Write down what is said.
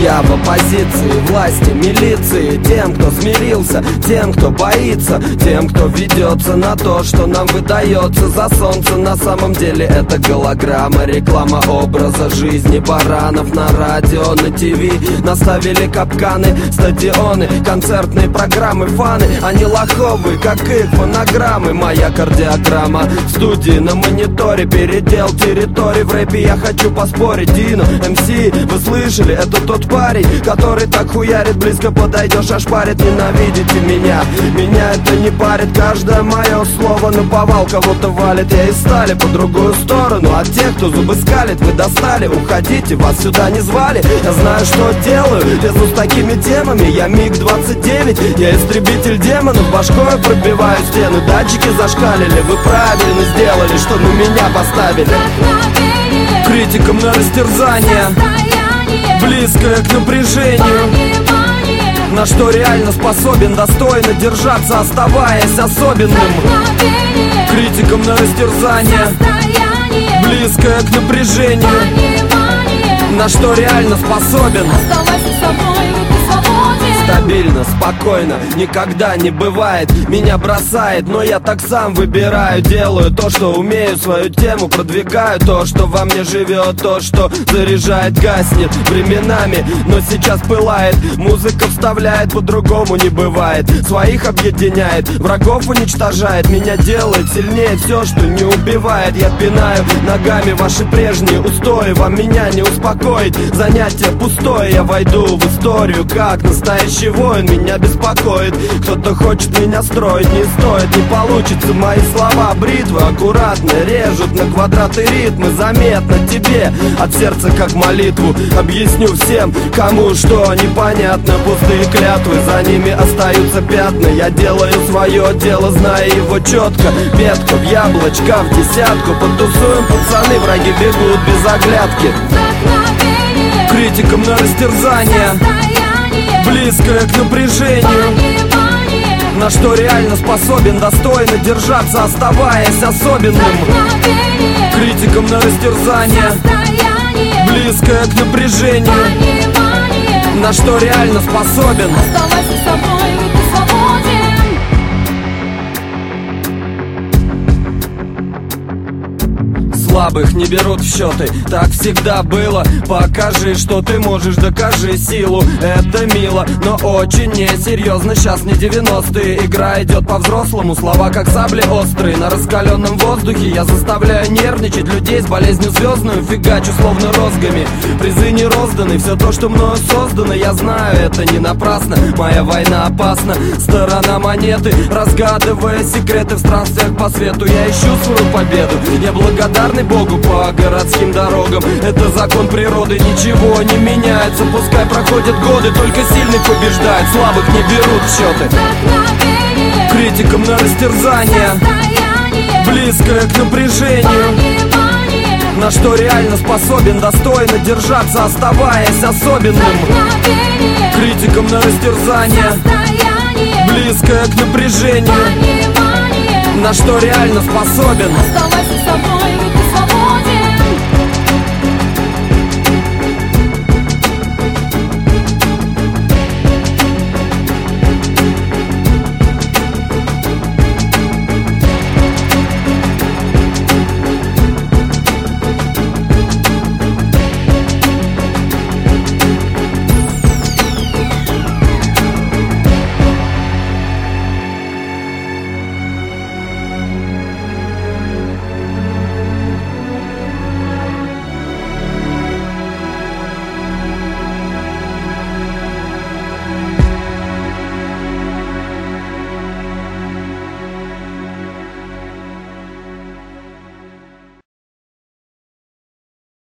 Я в оппозиции власти, милиции, тем, кто смирился, тем, кто боится, тем, кто ведется на то, что нам выдается за солнце. На самом деле это голограмма, реклама образа жизни баранов на радио, на ТВ. Наставили капканы, стадионы, концертные программы, фаны. Они лоховые, как их фонограммы. Моя кардиограмма в студии на мониторе. Передел территорий в рэпе, я хочу поспорить. Дино, МС, вы слышали? Это тот парень, который так хуярит. Близко подойдешь, аж парит. Ненавидите меня, меня это не парит. Каждое мое слово наповал, кого-то валит. Я из стали по другую сторону от тех, кто зубы скалит. Вы достали, уходите, вас сюда не звали. Я знаю, что делаю, лезу с такими темами. Я МиГ-29, я истребитель демонов. Башкой пробиваю стены, датчики зашкалили. Вы правильно сделали, что на меня поставили. Критикам на растерзание, близкое к напряжению. На что реально способен достойно держаться, оставаясь особенным. Критикам на растерзание, близкое к напряжению. На что реально способен. Стабильно, спокойно, никогда не бывает. Меня бросает, но я так сам выбираю. Делаю то, что умею, свою тему продвигаю. То, что во мне живет, то, что заряжает, гаснет временами, но сейчас пылает. Музыка вставляет, по-другому не бывает. Своих объединяет, врагов уничтожает. Меня делает сильнее все, что не убивает. Я пинаю ногами ваши прежние устои. Вам меня не успокоить, занятие пустое. Я войду в историю как настоящий воин. Меня беспокоит, кто-то хочет меня строить. Не стоит, не получится, мои слова бритвы аккуратно режут на квадраты ритмы. Заметно тебе, от сердца как молитву. Объясню всем, кому что непонятно. Пустые клятвы, за ними остаются пятна. Я делаю свое дело, зная его четко. Ветка в яблочко, в десятку. Потусуем, пацаны, враги бегут без оглядки. Критикам на растерзание, близкое к напряжению. На что реально способен достойно держаться, оставаясь особенным. Критикам на растерзание, близкое к напряжению. На что реально способен. Оставайся собой, ты свободен. Слабых не берут в счеты, так всегда было. Покажи, что ты можешь, докажи силу. Это мило, но очень несерьезно. Сейчас не 90-е, игра идет по-взрослому. Слова как сабли острые, на раскаленном воздухе. Я заставляю нервничать людей с болезнью звездную. Фигачу словно розгами, призы не розданы. Все то, что мною создано, я знаю, это не напрасно. Моя война опасна, сторона монеты. Разгадывая секреты в странствиях по свету, я ищу свою победу. Я благодарный Богу по городским дорогам. Это закон природы, ничего не меняется. Пускай проходят годы, только сильных побеждает. Слабых не берут в счеты. Критикам на растерзание, близкое к напряжению. На что реально способен достойно держаться, оставаясь особенным. Критикам на растерзание, близкое к напряжению. На что реально способен. Оставайся собой.